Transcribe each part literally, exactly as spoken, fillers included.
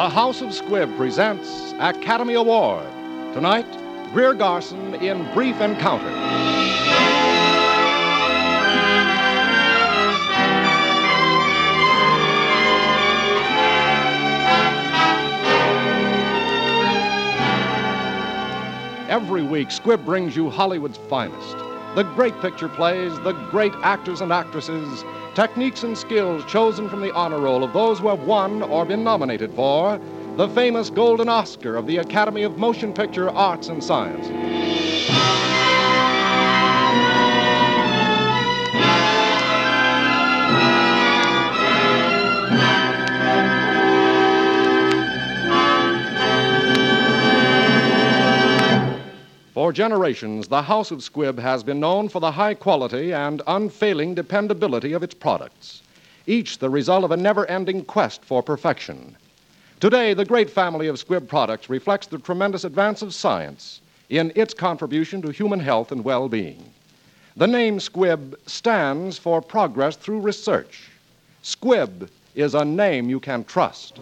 The House of Squibb presents Academy Award. Tonight, Greer Garson in Brief Encounter. Every week, Squibb brings you Hollywood's finest. The great picture plays, the great actors and actresses, techniques and skills chosen from the honor roll of those who have won or been nominated for the famous Golden Oscar of the Academy of Motion Picture Arts and Sciences. For generations, the House of Squibb has been known for the high quality and unfailing dependability of its products, each the result of a never-ending quest for perfection. Today, the great family of Squibb products reflects the tremendous advance of science in its contribution to human health and well-being. The name Squibb stands for progress through research. Squibb is a name you can trust.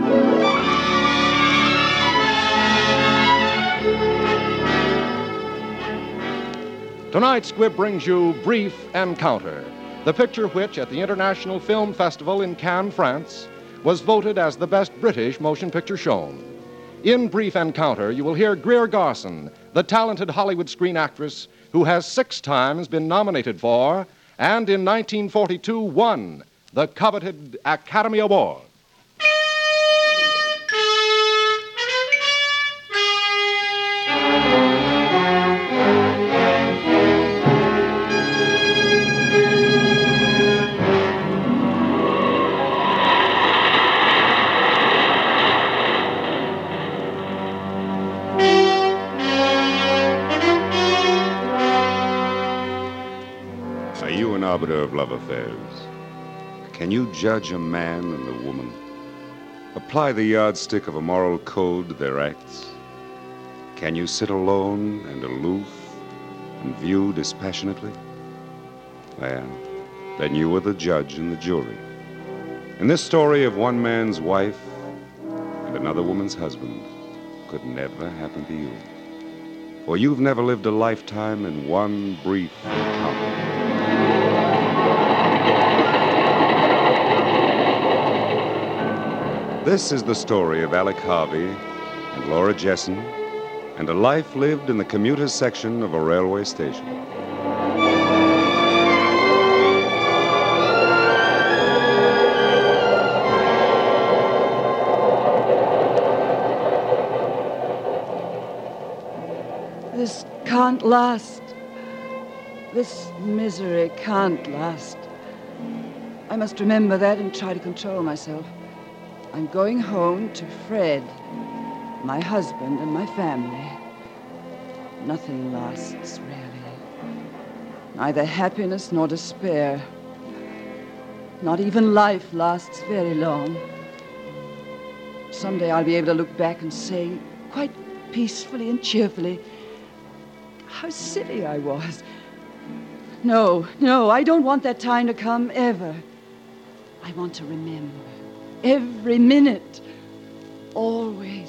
Tonight, Squibb brings you Brief Encounter, the picture which, at the International Film Festival in Cannes, France, was voted as the best British motion picture shown. In Brief Encounter, you will hear Greer Garson, the talented Hollywood screen actress who has six times been nominated for, and in nineteen forty-two won, the coveted Academy Award. Arbiter of love affairs. Can you judge a man and a woman? Apply the yardstick of a moral code to their acts? Can you sit alone and aloof and view dispassionately? Well, then you are the judge and the jury. And this story of one man's wife and another woman's husband could never happen to you. For you've never lived a lifetime in one brief encounter. This is the story of Alec Harvey and Laura Jessen and a life lived in the commuter's section of a railway station. This can't last. This misery can't last. I must remember that and try to control myself. I'm going home to Fred, my husband, and my family. Nothing lasts, really. Neither happiness nor despair. Not even life lasts very long. Someday I'll be able to look back and say, quite peacefully and cheerfully, how silly I was. No, no, I don't want that time to come ever. I want to remember. Every minute, always,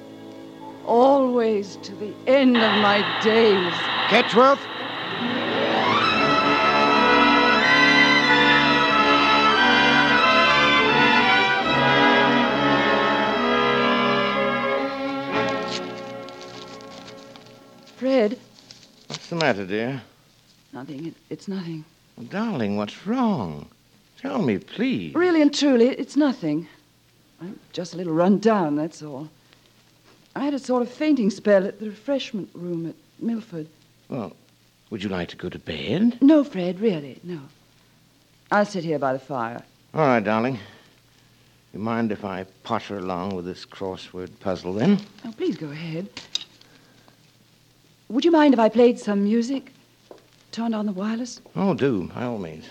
always to the end of my days. Ketchworth? Fred? What's the matter, dear? Nothing. It, it's nothing. Well, darling, what's wrong? Tell me, please. Really and truly, it's nothing. I'm just a little run down, that's all. I had a sort of fainting spell at the refreshment room at Milford. Well, would you like to go to bed? No, Fred, really, no. I'll sit here by the fire. All right, darling. You mind if I potter along with this crossword puzzle, then? Oh, please go ahead. Would you mind if I played some music? Turned on the wireless? Oh, do, by all means.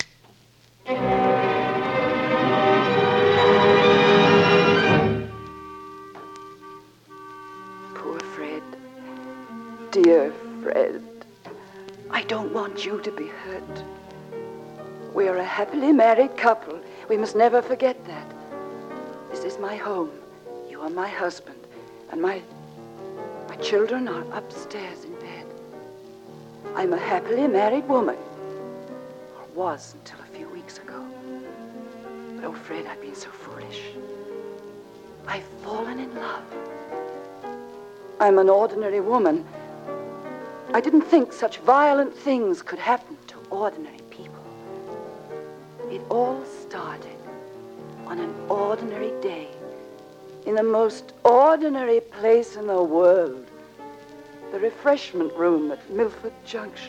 Poor Fred. Dear Fred. I don't want you to be hurt. We're a happily married couple. We must never forget that. This is my home. while my husband and my, my children are upstairs in bed. I'm a happily married woman, or was until a few weeks ago. But, oh, Fred, I've been so foolish. I've fallen in love. I'm an ordinary woman. I didn't think such violent things could happen to ordinary people. It all started on an ordinary day in the most ordinary place in the world, the refreshment room at Milford Junction.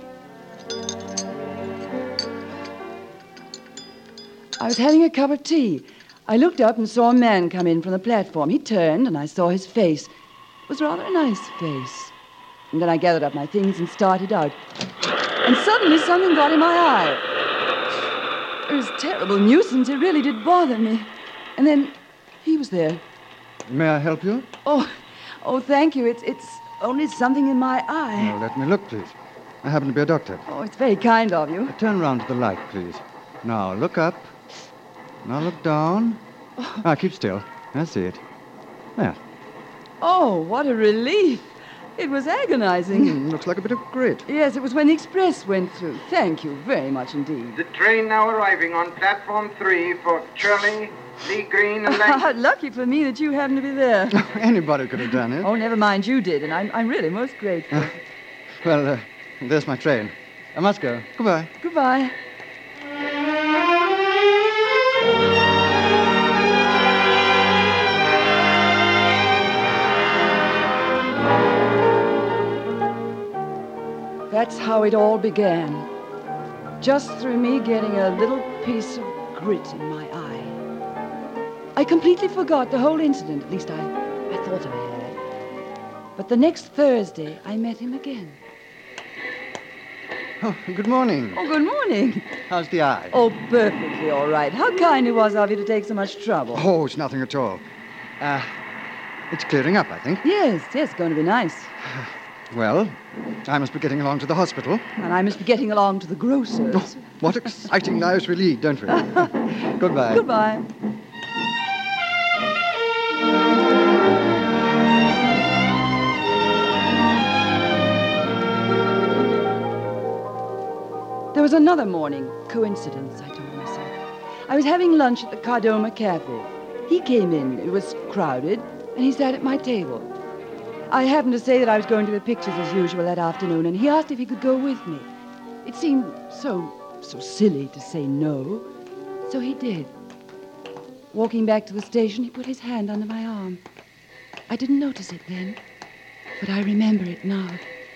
I was having a cup of tea. I looked up and saw a man come in from the platform. He turned, and I saw his face. It was rather a nice face. And then I gathered up my things and started out. And suddenly something got in my eye. It was a terrible nuisance. It really did bother me. And then he was there. May I help you? Oh, oh, thank you. It's it's only something in my eye. Now, let me look, please. I happen to be a doctor. Oh, it's very kind of you. Turn round to the light, please. Now, look up. Now, look down. Oh. Ah, keep still. I see it. There. Oh, what a relief. It was agonizing. Mm, looks like a bit of grit. Yes, it was when the express went through. Thank you very much indeed. The train now arriving on platform three for Shirley, Lee Green, and Lang. Lucky for me that you happened to be there. Anybody could have done it. Oh, never mind, you did, and I'm, I'm really most grateful. Well, uh, there's my train. I must go. Goodbye. Goodbye. That's how it all began. Just through me getting a little piece of grit in my eye. I completely forgot the whole incident. At least I, I thought I had. But the next Thursday, I met him again. Oh, good morning. Oh, good morning. How's the eye? Oh, perfectly all right. How kind it was of you to take so much trouble. Oh, it's nothing at all. Uh, it's clearing up, I think. Yes, yes, it's going to be nice. Well, I must be getting along to the hospital. And I must be getting along to the grocer's. Oh, what exciting lives we lead, don't we? Goodbye. Goodbye. There was another morning. Coincidence, I told myself. I was having lunch at the Cardoma Cafe. He came in. It was crowded, and he sat at my table. I happened to say that I was going to the pictures as usual that afternoon, and he asked if he could go with me. It seemed so, so silly to say no, so he did. Walking back to the station, he put his hand under my arm. I didn't notice it then, but I remember it now.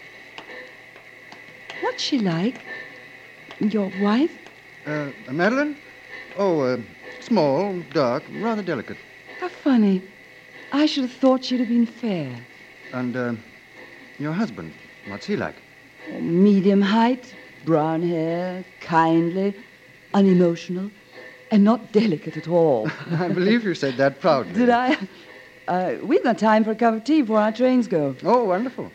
What's she like? Your wife? Uh, Madeline? Oh, uh, small, dark, rather delicate. How funny. I should have thought she'd have been fair. And, uh, your husband, what's he like? Oh, medium height, brown hair, kindly, unemotional, and not delicate at all. I believe you said that proudly. Did I? Uh, we've got time for a cup of tea before our trains go. Oh, wonderful.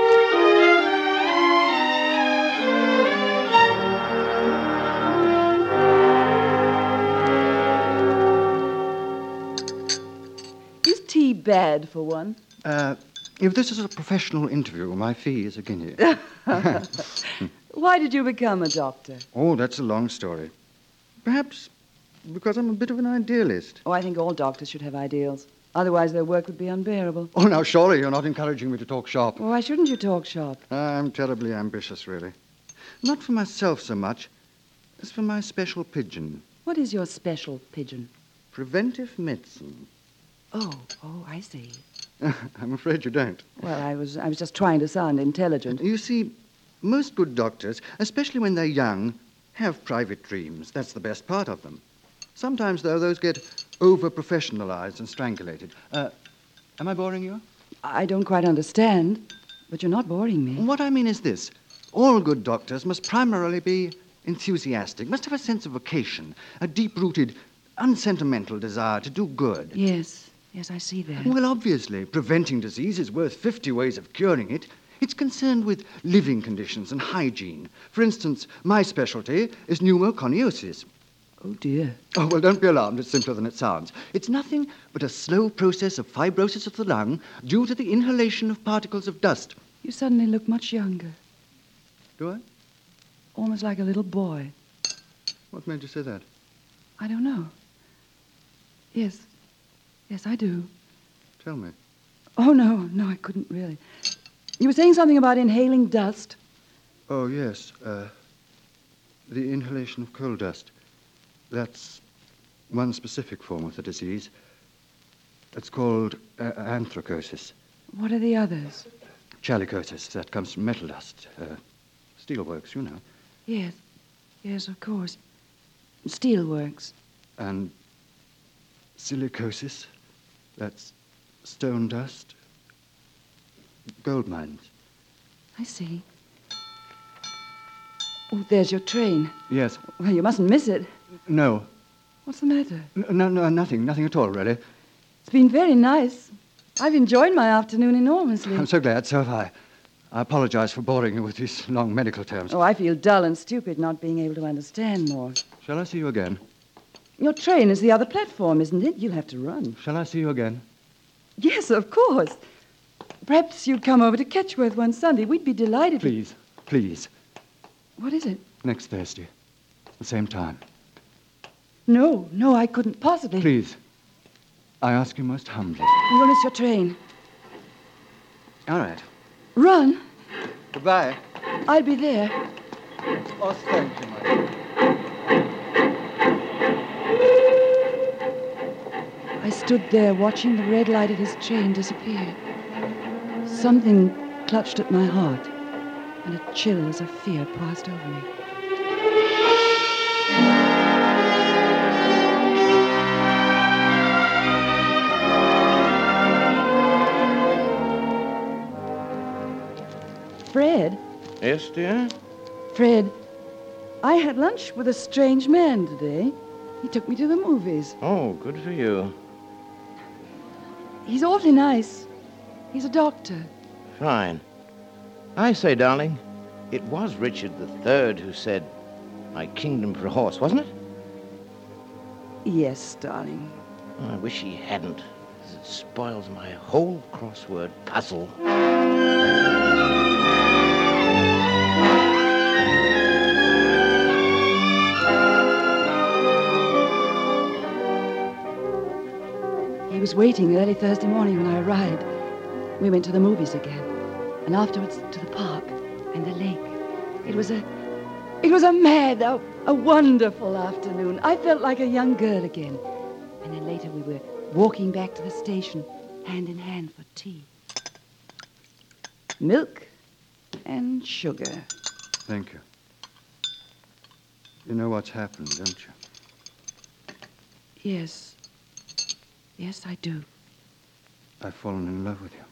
Is tea bad for one? Uh, if this is a professional interview, my fee is a guinea. Why did you become a doctor? Oh, that's a long story. Perhaps because I'm a bit of an idealist. Oh, I think all doctors should have ideals. Otherwise, their work would be unbearable. Oh, now, surely you're not encouraging me to talk shop. Well, why shouldn't you talk shop? I'm terribly ambitious, really. Not for myself so much as for my special pigeon. What is your special pigeon? Preventive medicine. Oh, oh, I see. I'm afraid you don't. Well, I was I was just trying to sound intelligent. You see, most good doctors, especially when they're young, have private dreams. That's the best part of them. Sometimes, though, those get over-professionalized and strangulated. Uh, am I boring you? I don't quite understand, but you're not boring me. What I mean is this. All good doctors must primarily be enthusiastic, must have a sense of vocation, a deep-rooted, unsentimental desire to do good. Yes, yes, I see that. Well, obviously, preventing disease is worth fifty ways of curing it. It's concerned with living conditions and hygiene. For instance, my specialty is pneumoconiosis. Oh, dear. Oh, well, don't be alarmed. It's simpler than it sounds. It's nothing but a slow process of fibrosis of the lung due to the inhalation of particles of dust. You suddenly look much younger. Do I? Almost like a little boy. What made you say that? I don't know. Yes. Yes, I do. Tell me. Oh, no, no, I couldn't really. You were saying something about inhaling dust. Oh, yes. Uh, the inhalation of coal dust. That's one specific form of the disease. It's called uh, anthracosis. What are the others? Chalicosis. That comes from metal dust. Uh, steelworks, you know. Yes. Yes, of course. Steelworks. And silicosis. That's stone dust. Gold mines. I see. Oh, there's your train. Yes. Well, you mustn't miss it. No. What's the matter? N- No, no, nothing. Nothing at all, really. It's been very nice. I've enjoyed my afternoon enormously. I'm so glad. So have I. I apologize for boring you with these long medical terms. Oh, I feel dull and stupid not being able to understand more. Shall I see you again? Your train is the other platform, isn't it? You'll have to run. Shall I see you again? Yes, of course. Perhaps you'd come over to Ketchworth one Sunday. We'd be delighted. to- Please, please. What is it? Next Thursday. The same time. No, no, I couldn't possibly. Please. I ask you most humbly. You'll miss your train. All right. Run. Goodbye. I'll be there. Oh, thank you, my dear. I stood there watching the red light of his train disappear. Something clutched at my heart, and a chill as of fear passed over me. Fred, Yes, dear? Fred, I had lunch with a strange man today. He took me to the movies. Oh, good for you. He's awfully nice. He's a doctor. Fine. I say, darling, it was Richard the Third who said, "My kingdom for a horse," wasn't it? Yes, darling. Oh, I wish he hadn't, 'cause it spoils my whole crossword puzzle. He was waiting early Thursday morning when I arrived. We went to the movies again, and afterwards to the park and the lake. It was a, it was a mad, a, a wonderful afternoon. I felt like a young girl again. And then later we were walking back to the station, hand in hand for tea. Milk and sugar. Thank you. You know what's happened, don't you? Yes. Yes, I do. I've fallen in love with you.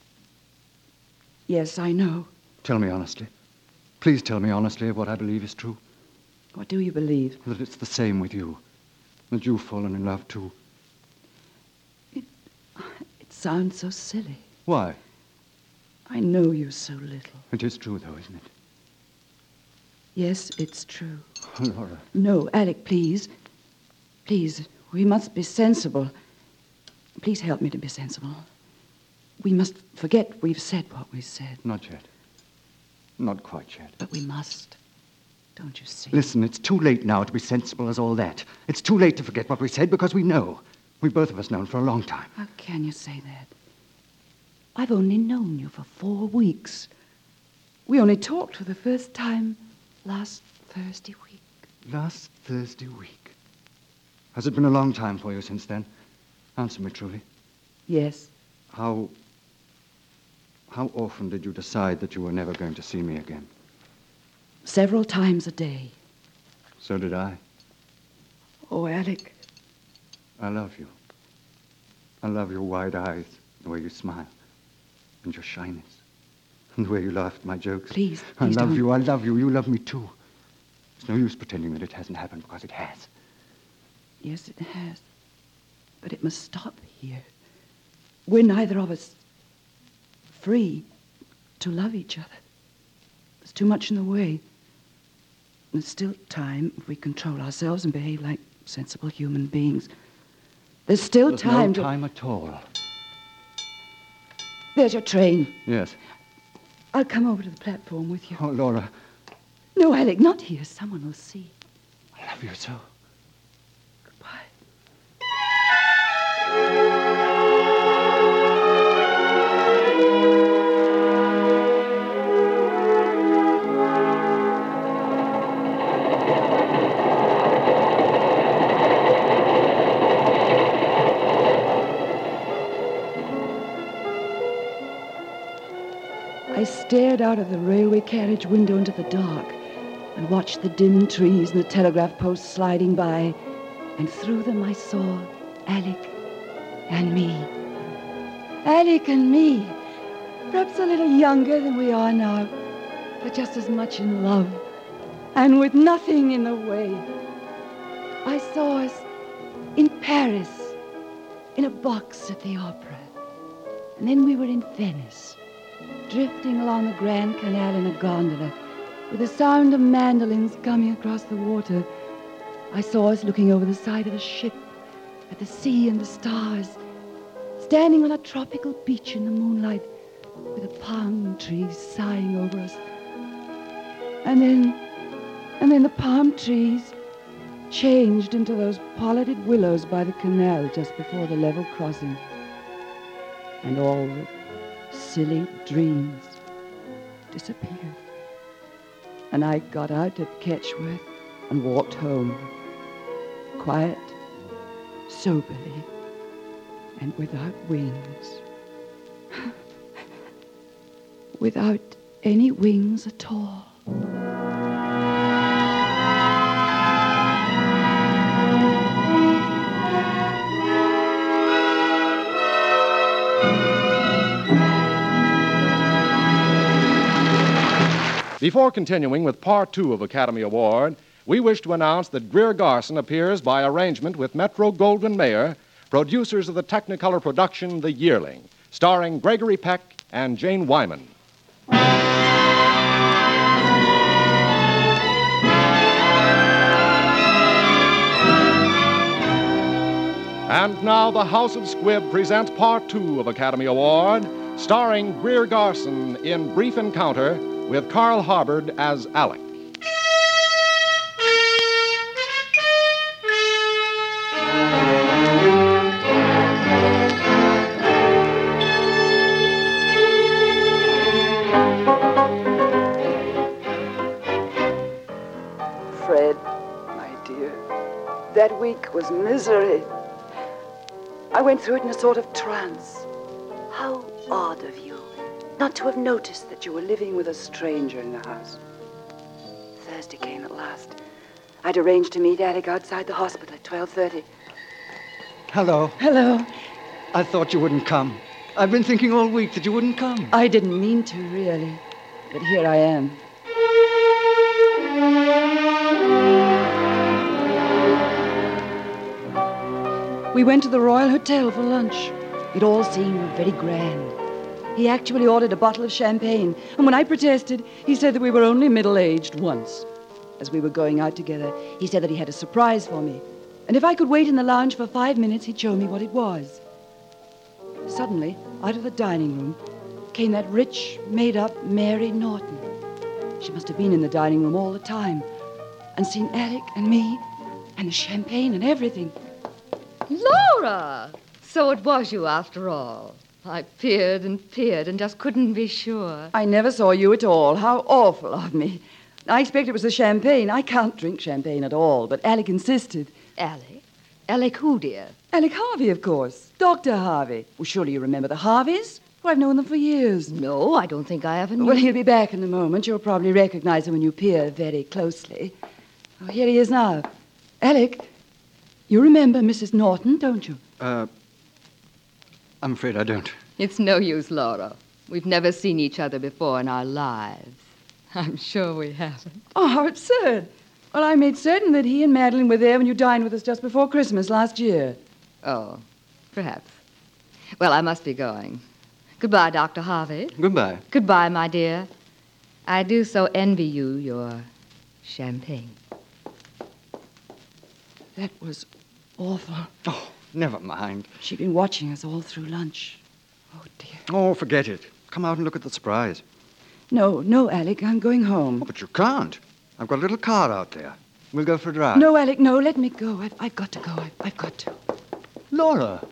Yes, I know. Tell me honestly. Please tell me honestly of what I believe is true. What do you believe? That it's the same with you. That you've fallen in love too. It sounds so silly. Why? I know you so little. It is true, though, isn't it? Yes, it's true. Oh, Laura. No, Alec, please. Please, we must be sensible. Please help me to be sensible. We must forget we've said what we said. Not yet. Not quite yet. But we must. Don't you see? Listen, it's too late now to be sensible as all that. It's too late to forget what we said because we know. We've both of us known for a long time. How can you say that? I've only known you for four weeks. We only talked for the first time last Thursday week. Last Thursday week. Has it been a long time for you since then? Answer me truly. Yes. How... How often did you decide that you were never going to see me again? Several times a day. So did I. Oh, Alec. I love you. I love your wide eyes, the way you smile, and your shyness, and the way you laugh at my jokes. Please, I please love don't. you, I love you, you love me too. It's no use pretending that it hasn't happened because it has. Yes, it has. But it must stop here. We're neither of us free to love each other. There's too much in the way. There's still time if we control ourselves and behave like sensible human beings. There's still There's time no to... time at all. There's your train. Yes. I'll come over to the platform with you. Oh, Laura, No, Alec, not here. Someone will see. I love you so. Goodbye. I stared out of the railway carriage window into the dark and watched the dim trees and the telegraph posts sliding by, and through them I saw Alec and me. Alec and me, perhaps a little younger than we are now, but just as much in love, and with nothing in the way. I saw us in Paris, in a box at the opera, and then we were in Venice, drifting along the Grand Canal in a gondola, with the sound of mandolins coming across the water. I saw us looking over the side of the ship at the sea and the stars, standing on a tropical beach in the moonlight, with the palm trees sighing over us. And then, and then the palm trees changed into those pollarded willows by the canal just before the level crossing. And all the silly dreams disappeared. And I got out at Ketchworth and walked home, quiet, soberly, and without wings. Without any wings at all. Before continuing with part two of Academy Award, we wish to announce that Greer Garson appears by arrangement with Metro-Goldwyn-Mayer, producers of the Technicolor production The Yearling, starring Gregory Peck and Jane Wyman. And now the House of Squibb presents part two of Academy Award, starring Greer Garson in Brief Encounter with Carl Harbord as Alec. Fred, my dear, that week was misery. I went through it in a sort of trance. How odd of you not to have noticed that you were living with a stranger in the house. Thursday came at last. I'd arranged to meet Alec outside the hospital at twelve thirty. Hello. Hello. I thought you wouldn't come. I've been thinking all week that you wouldn't come. I didn't mean to, really. But here I am. We went to the Royal Hotel for lunch. It all seemed very grand. He actually ordered a bottle of champagne, and when I protested, he said that we were only middle-aged once. As we were going out together, he said that he had a surprise for me, and if I could wait in the lounge for five minutes, he'd show me what it was. Suddenly, out of the dining room, came that rich, made-up Mary Norton. She must have been in the dining room all the time, and seen Alec and me, and the champagne and everything. Laura! So it was you after all. I peered and peered and just couldn't be sure. I never saw you at all. How awful of me. I expect it was the champagne. I can't drink champagne at all, but Alec insisted. Alec? Alec who, dear? Alec Harvey, of course. Doctor Harvey. Well, surely you remember the Harveys? Well, I've known them for years. No, I don't think I ever knew. Well, he'll be back in a moment. You'll probably recognize him when you peer very closely. Oh, here he is now. Alec, you remember Missus Norton, don't you? Uh, I'm afraid I don't. It's no use, Laura. We've never seen each other before in our lives. I'm sure we haven't. Oh, how absurd. Well, I made certain that he and Madeline were there when you dined with us just before Christmas last year. Oh, perhaps. Well, I must be going. Goodbye, Doctor Harvey. Goodbye. Goodbye, my dear. I do so envy you your champagne. That was awful. Oh, never mind. She'd been watching us all through lunch. Oh, dear. Oh, forget it. Come out and look at the surprise. No, no, Alec, I'm going home. Oh, but you can't. I've got a little car out there. We'll go for a drive. No, Alec, no, let me go. I've, I've got to go. I've, I've got to. Laura.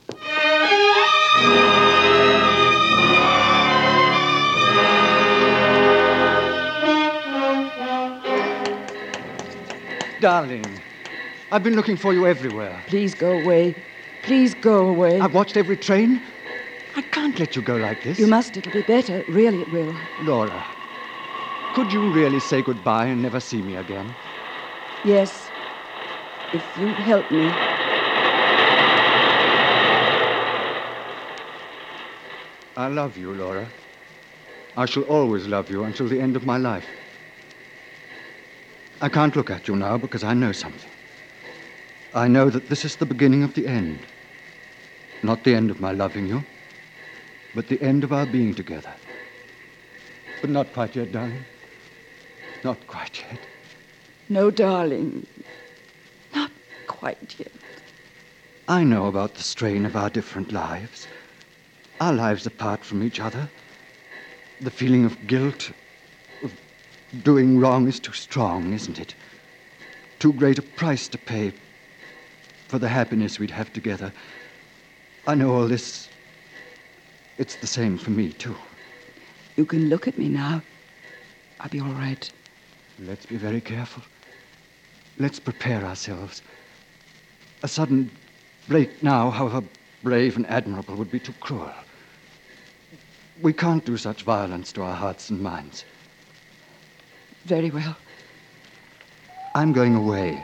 Darling, I've been looking for you everywhere. Please go away. Please go away. I've watched every train. I can't let you go like this. You must. It'll be better. Really, it will. Laura, could you really say goodbye and never see me again? Yes, if you'd help me. I love you, Laura. I shall always love you until the end of my life. I can't look at you now because I know something. I know that this is the beginning of the end. Not the end of my loving you, but the end of our being together. But not quite yet, darling. Not quite yet. No, darling. Not quite yet. I know about the strain of our different lives. Our lives apart from each other. The feeling of guilt, of doing wrong is too strong, isn't it? Too great a price to pay for the happiness we'd have together. I know all this. It's the same for me, too. You can look at me now. I'll be all right. Let's be very careful. Let's prepare ourselves. A sudden break now, however brave and admirable, would be too cruel. We can't do such violence to our hearts and minds. Very well. I'm going away,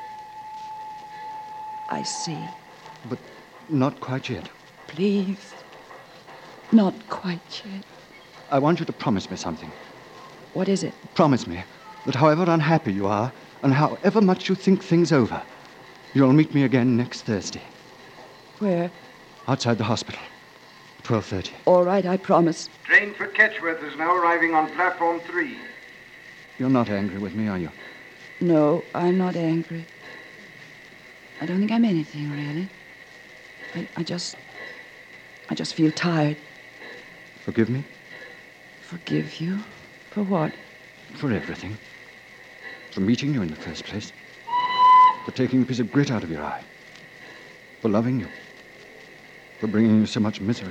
I see. but not quite yet. Please. Not quite yet. I want you to promise me something. What is it? Promise me that however unhappy you are, and however much you think things over, you'll meet me again next Thursday, Where? outside the hospital, twelve thirty. All right, I promise. Train for Ketchworth is now arriving on platform three. You're not angry with me, are you? No, I'm not angry. I don't think I'm anything, really. I, I just... I just feel tired. Forgive me Forgive you? For what? for everything. For meeting you in the first place. For taking a piece of grit out of your eye. For loving you. For bringing you so much misery.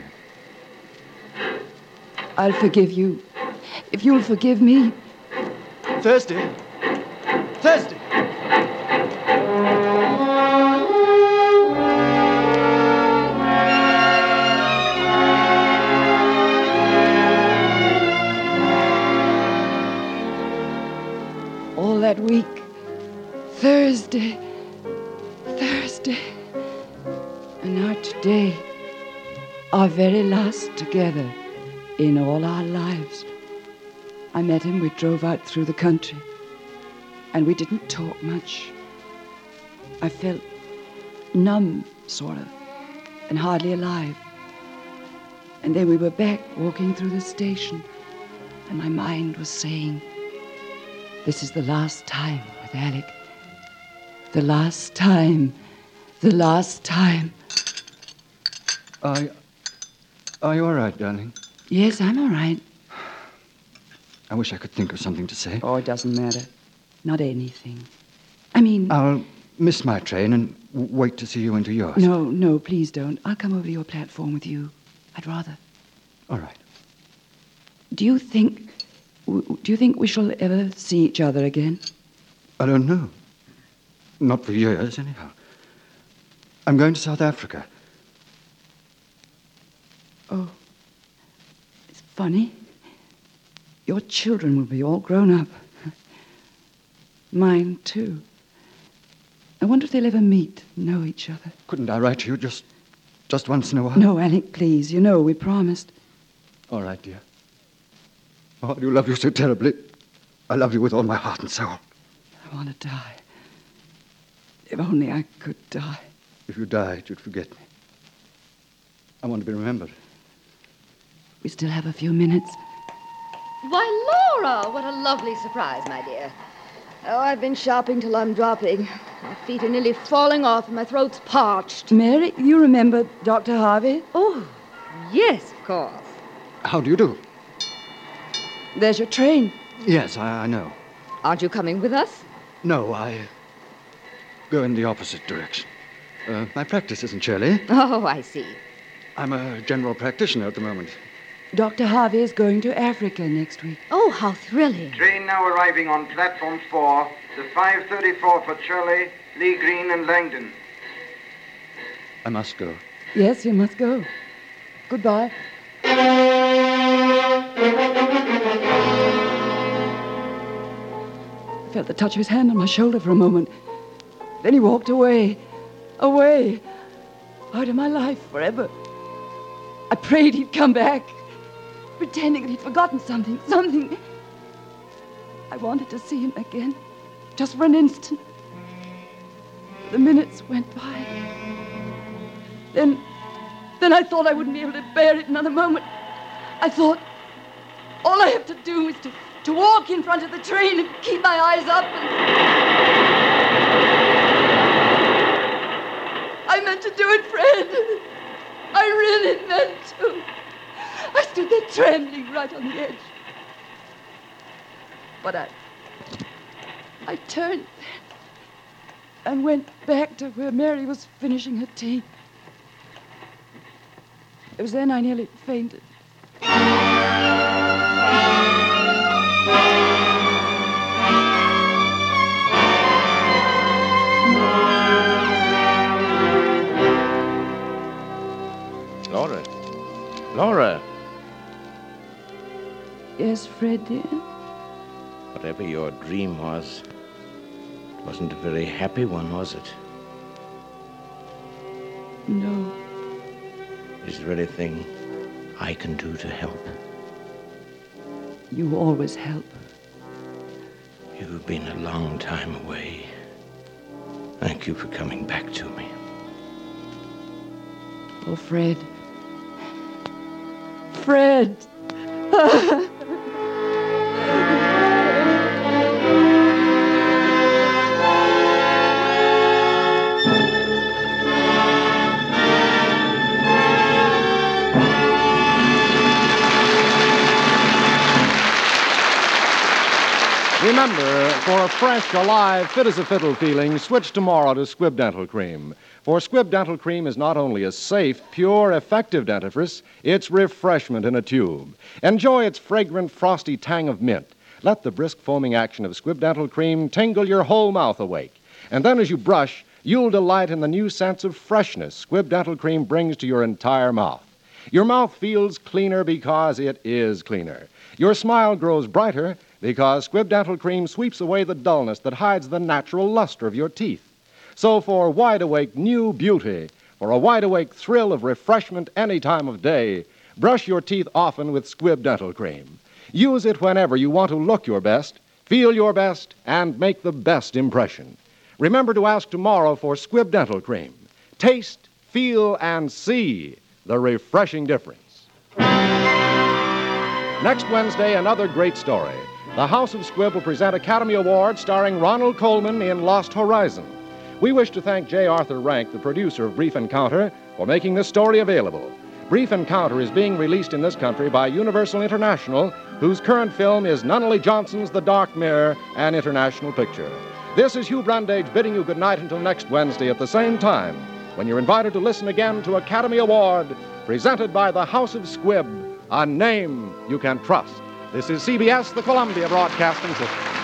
I'll forgive you. If you'll forgive me. Thursday! Thursday! All that week. Thursday. Thursday. And now today. Our very last together in all our lives. I met him. We drove out through the country. And we didn't talk much. I felt numb, sort of, and hardly alive. And then we were back walking through the station. And my mind was saying, this is the last time with Alec. The last time. The last time. Are, are you all right, darling? Yes, I'm all right. I wish I could think of something to say. Oh, it doesn't matter. Not anything. I mean... I'll miss my train and w- wait to see you into yours. No, no, please don't. I'll come over to your platform with you. I'd rather. All right. Do you think... w- Do you think we shall ever see each other again? I don't know. Not for years, anyhow. I'm going to South Africa. Oh. It's funny. Your children will be all grown up. Mine, too. I wonder if they'll ever meet, know each other. Couldn't I write to you just, just once in a while? No, Alec, please. You know we promised. All right, dear. Oh, I do love you so terribly. I love you with all my heart and soul. I want to die. If only I could die. If you died, you'd forget me. I want to be remembered. We still have a few minutes. Why, Laura, what a lovely surprise, my dear. Oh, I've been shopping till I'm dropping. My feet are nearly falling off and my throat's parched. Mary, you remember Doctor Harvey? Oh, yes, of course. How do you do? There's your train. Yes, I, I know. Aren't you coming with us? No, I go in the opposite direction. Uh, my practice isn't Shirley. Oh, I see. I'm a general practitioner at the moment. Doctor Harvey is going to Africa next week. Oh, how thrilling. Train now arriving on platform four, the five thirty-four for Shirley, Lee Green, and Langdon. I must go. Yes, you must go. Goodbye. I felt the touch of his hand on my shoulder for a moment. Then he walked away. Away. Out of my life forever. I prayed he'd come back, pretending that he'd forgotten something, something. I wanted to see him again, just for an instant. The minutes went by. Then, then I thought I wouldn't be able to bear it another moment. I thought all I have to do is to, to walk in front of the train and keep my eyes up and... I meant to do it, Fred. I really meant to. I stood there trembling right on the edge. But I... I turned and went back to where Mary was finishing her tea. It was then I nearly fainted. Laura. Laura. Yes, Fred, dear? Whatever your dream was, it wasn't a very happy one, was it? No. Is there anything I can do to help? You always help. You've been a long time away. Thank you for coming back to me. Oh, Fred. Fred! Remember, for a fresh, alive, fit-as-a-fiddle feeling, switch tomorrow to Squibb Dental Cream. For Squibb Dental Cream is not only a safe, pure, effective dentifrice, it's refreshment in a tube. Enjoy its fragrant, frosty tang of mint. Let the brisk foaming action of Squibb Dental Cream tingle your whole mouth awake. And then as you brush, you'll delight in the new sense of freshness Squibb Dental Cream brings to your entire mouth. Your mouth feels cleaner because it is cleaner. Your smile grows brighter because Squibb Dental Cream sweeps away the dullness that hides the natural luster of your teeth. So for wide-awake new beauty, for a wide-awake thrill of refreshment any time of day, brush your teeth often with Squibb Dental Cream. Use it whenever you want to look your best, feel your best, and make the best impression. Remember to ask tomorrow for Squibb Dental Cream. Taste, feel, and see the refreshing difference. Next Wednesday, another great story. The House of Squibb will present Academy Award starring Ronald Colman in Lost Horizon. We wish to thank J. Arthur Rank, the producer of Brief Encounter, for making this story available. Brief Encounter is being released in this country by Universal International, whose current film is Nunnally Johnson's The Dark Mirror, an international picture. This is Hugh Brundage bidding you good night until next Wednesday at the same time, when you're invited to listen again to Academy Award, presented by the House of Squibb, a name you can trust. This is C B S, the Columbia Broadcasting System.